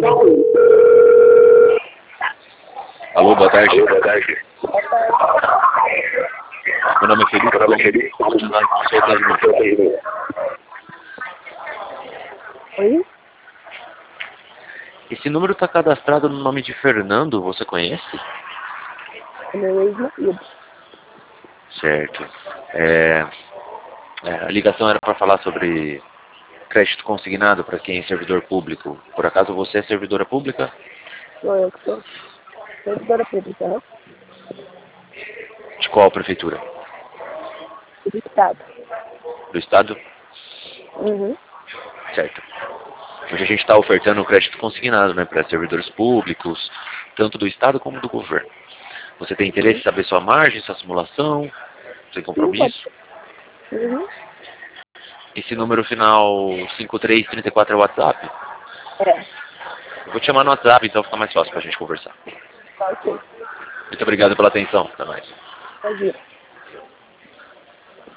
Alô, boa tarde. Meu nome é Felipe. Vamos lá, seu atendimento. Oi? Esse número está cadastrado no nome de Fernando, você conhece? É meu ex-marido. Certo. A ligação era para falar sobre crédito consignado para quem é servidor público. Por acaso você é servidora pública? Sou eu que sou servidora pública, né? De qual prefeitura? Do Estado. Do Estado? Uhum. Certo. Hoje a gente está ofertando o crédito consignado, né, para servidores públicos, tanto do Estado como do governo. Você tem interesse em saber sua margem, sua simulação, sem Sim, pode compromisso? ser. Uhum. Esse número final 5334 é o WhatsApp? É, Eu vou te chamar no WhatsApp, então fica mais fácil para a gente conversar. tá ok. Muito obrigado pela atenção. Até mais. Pode ir.